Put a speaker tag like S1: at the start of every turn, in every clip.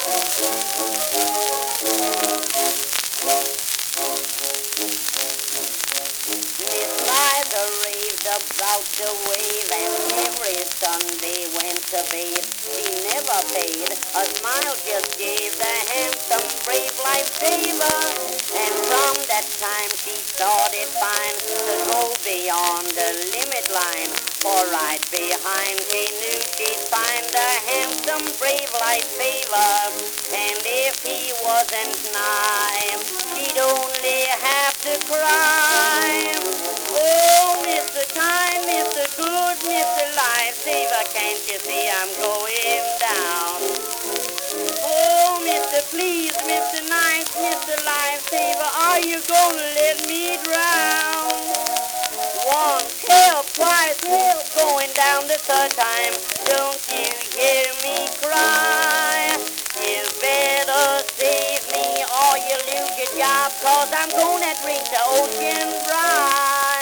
S1: Miss Liza raved about the wave, and every Sunday went to bed. She never paid a smile, just gave the handsome, brave lifesaver. And from that time she thought it fine to go beyond the limit line. For right behind she knew she'd find a handsome, brave lifesaver. And if he wasn't nigh, she'd only have to cry. Oh, Mr. Kind, Mr. Good, Mr. Lifesaver, can't you see I'm going down? Oh, Mr. Please, Mr. Nice, Mr. Lifesaver, are you gonna let me drown? Once, help, twice, help, going down the third time. Don't you hear me cry? You better save me or you lose your job, 'cause I'm gonna drink the ocean dry.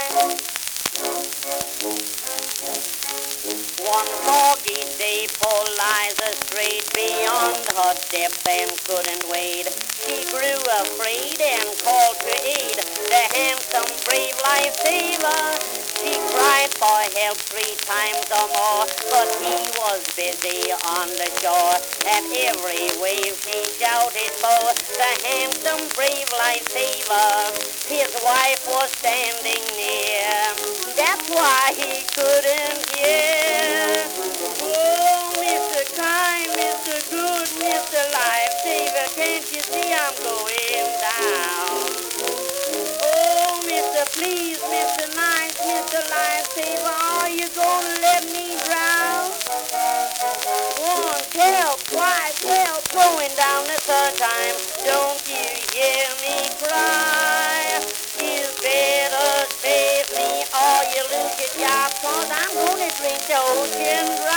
S1: One foggy day, poor Liza strayed beyond her depth and couldn't wade. She grew afraid and called to aid the handsome, brave lifesaver. She cried for help 3 times or more, but he was busy on the shore. At every wave she shouted for the handsome, brave lifesaver. His wife was standing near, that's why he couldn't hear. Oh, Mr. Kind, Mr. Good, Mr. Lifesaver, can't you see I'm going down? Oh, Mr. Please, Mr. Nice, Mr. Lifesaver, are you gonna let me drown? Once, help, twice, help, going down the third time. Don't you hear me cry? You better save me or you lose your job, 'cause I'm gonna drink the ocean dry.